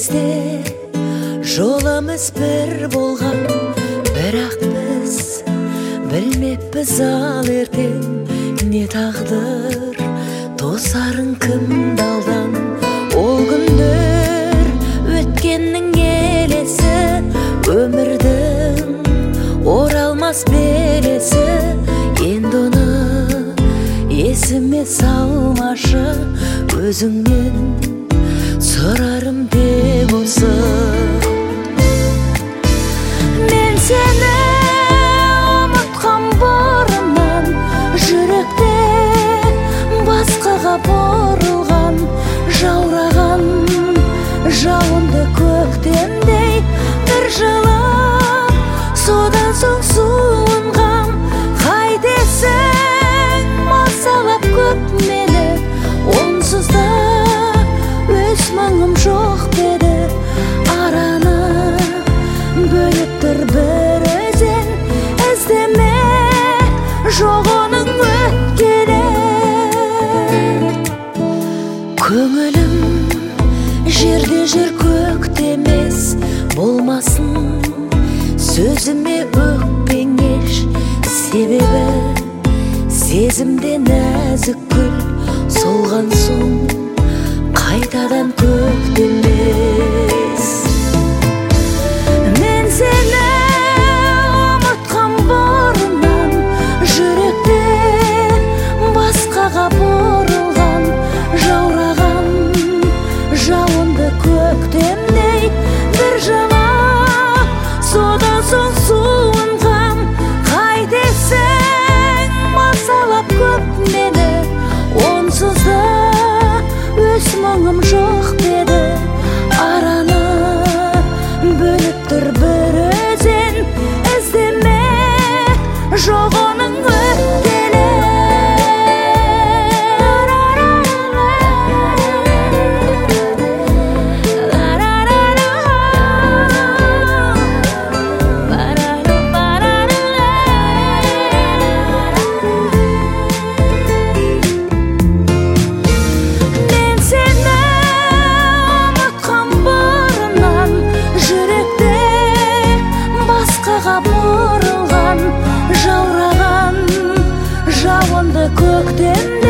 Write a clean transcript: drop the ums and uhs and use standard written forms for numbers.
кезде жолымыз бір болған, бірақ біз білмеппіз ал ертең не тағдыр тосарын кімді алдан. Ол күндер өткеннің елесі, өмірдің оралмас белесі. Енді оны есіме салмашы, өзіңнен сұрарым тек осы. Мен сені ұмытқан бұрыннан, жүректе басқаға бұрылған, жаураған жауынды көктемдей бір жылы, содан соң суынғам. Қайтесің мазалап көп мені, онсыз да өз мұңым жоқ деді. Араны бөліп тұр бір өзен, іздеме жоқ оның өткені. Көңілім жерде жүр көкте емес, болмасын сөзіме өкпең еш. Себебі сезімде нәзік гүл солған соң қайтадан көктемес. Мен сені ұмытқан бұрыннан, жүректе басқаға бұрылған, жаураған жауынды көктемдей бір жылы, содан соң суынғам. Қайтесің мазалап көп мені, онсыз да өз мұңым жоқ деді. Араны бөліп тұр бір өзен, іздеме жоқ оның өткені. Бұрылған, жаураған жауынды көктем